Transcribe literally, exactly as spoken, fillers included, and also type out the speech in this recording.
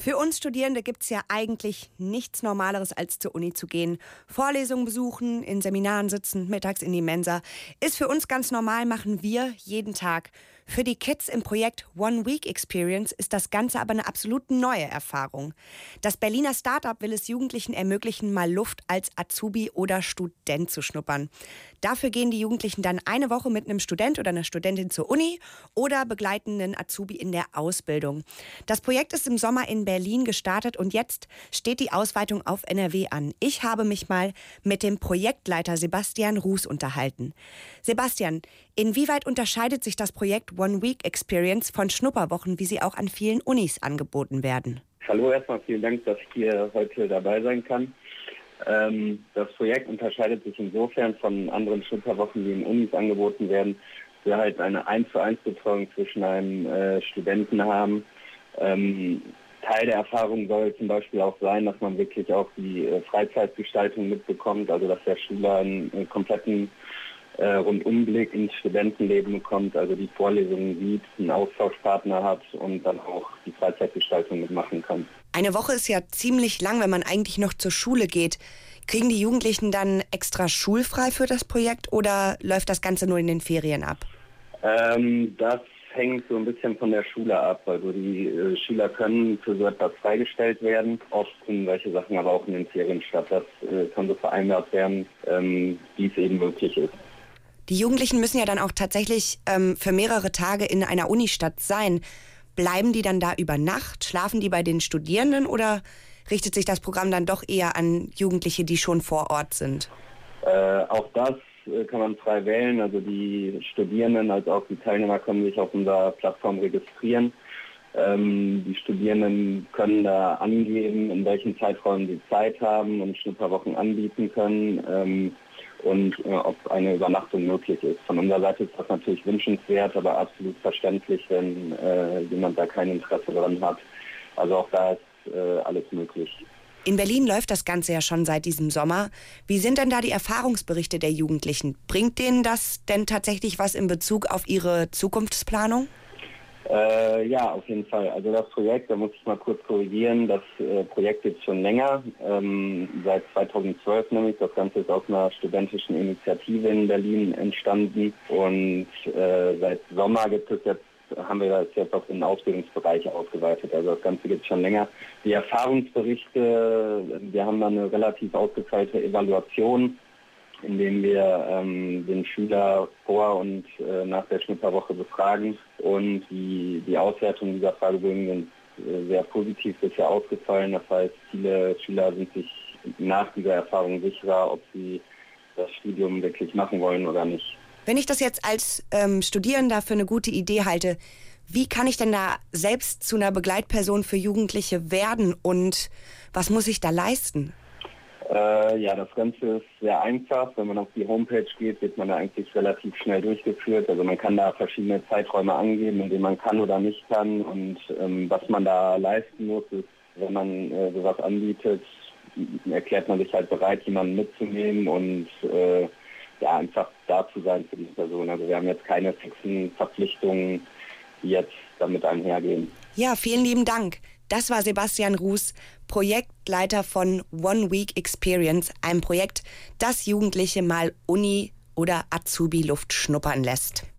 Für uns Studierende gibt es ja eigentlich nichts Normaleres, als zur Uni zu gehen. Vorlesungen besuchen, in Seminaren sitzen, mittags in die Mensa. Ist für uns ganz normal, machen wir jeden Tag. Für die Kids im Projekt One Week Experience ist das Ganze aber eine absolut neue Erfahrung. Das Berliner Startup will es Jugendlichen ermöglichen, mal Luft als Azubi oder Student zu schnuppern. Dafür gehen die Jugendlichen dann eine Woche mit einem Student oder einer Studentin zur Uni oder begleiten einen Azubi in der Ausbildung. Das Projekt ist im Sommer in Berlin gestartet und jetzt steht die Ausweitung auf N R W an. Ich habe mich mal mit dem Projektleiter Sebastian Ruß unterhalten. Sebastian, inwieweit unterscheidet sich das Projekt One Week Experience von Schnupperwochen, wie sie auch an vielen Unis angeboten werden? Hallo, erstmal vielen Dank, dass ich hier heute dabei sein kann. Ähm, das Projekt unterscheidet sich insofern von anderen Schnupperwochen, die in Unis angeboten werden, dass wir halt eine eins zu eins Betreuung zwischen einem äh, Studenten haben. Ähm, Teil der Erfahrung soll zum Beispiel auch sein, dass man wirklich auch die äh, Freizeitgestaltung mitbekommt, also dass der Schüler einen, einen kompletten äh, Rundumblick ins Studentenleben bekommt, also die Vorlesungen sieht, einen Austauschpartner hat und dann auch die Freizeitgestaltung mitmachen kann. Eine Woche ist ja ziemlich lang, wenn man eigentlich noch zur Schule geht. Kriegen die Jugendlichen dann extra schulfrei für das Projekt oder läuft das Ganze nur in den Ferien ab? Ähm, das hängt so ein bisschen von der Schule ab. Also die äh, Schüler können für so etwas freigestellt werden. Oft finden solche Sachen aber auch in den Ferien statt. Das äh, kann so vereinbart werden, ähm, wie es eben möglich ist. Die Jugendlichen müssen ja dann auch tatsächlich ähm, für mehrere Tage in einer Unistadt sein. Bleiben die dann da über Nacht? Schlafen die bei den Studierenden oder richtet sich das Programm dann doch eher an Jugendliche, die schon vor Ort sind? Äh, auch das äh, kann man frei wählen. Also die Studierenden als auch die Teilnehmer können sich auf unserer Plattform registrieren. Ähm, die Studierenden können da angeben, in welchen Zeiträumen sie Zeit haben und Schnupperwochen anbieten können. Ähm, und äh, ob eine Übernachtung möglich ist. Von unserer Seite ist das natürlich wünschenswert, aber absolut verständlich, wenn äh, jemand da kein Interesse daran hat. Also auch da ist äh, alles möglich. In Berlin läuft das Ganze ja schon seit diesem Sommer. Wie sind denn da die Erfahrungsberichte der Jugendlichen? Bringt denen das denn tatsächlich was in Bezug auf ihre Zukunftsplanung? Äh, ja, auf jeden Fall. Also das Projekt, da muss ich mal kurz korrigieren, das äh, Projekt gibt es schon länger, ähm, seit zweitausendzwölf nämlich. Das Ganze ist aus einer studentischen Initiative in Berlin entstanden und äh, seit Sommer gibt es jetzt, haben wir das jetzt auf den Ausbildungsbereich ausgeweitet. Also das Ganze gibt es schon länger. Die Erfahrungsberichte, wir haben da eine relativ ausgefeilte Evaluation, indem wir ähm, den Schüler vor und äh, nach der Schnupperwoche befragen. Und die, die Auswertung dieser Fragebögen sind äh, sehr positiv bisher ausgefallen. Das heißt, viele Schüler sind sich nach dieser Erfahrung sicherer, ob sie das Studium wirklich machen wollen oder nicht. Wenn ich das jetzt als ähm, Studierender für eine gute Idee halte, wie kann ich denn da selbst zu einer Begleitperson für Jugendliche werden und was muss ich da leisten? Äh, ja, das Ganze ist sehr einfach. Wenn man auf die Homepage geht, wird man da eigentlich relativ schnell durchgeführt. Also man kann da verschiedene Zeiträume angeben, in denen man kann oder nicht kann. Und ähm, was man da leisten muss, ist, wenn man äh, sowas anbietet, erklärt man sich halt bereit, jemanden mitzunehmen und äh, ja, einfach da zu sein für diese Person. Also wir haben jetzt keine fixen Verpflichtungen, die jetzt damit einhergehen. Ja, vielen lieben Dank. Das war Sebastian Ruß, Projektleiter von One Week Experience, einem Projekt, das Jugendliche mal Uni- oder Azubi-Luft schnuppern lässt.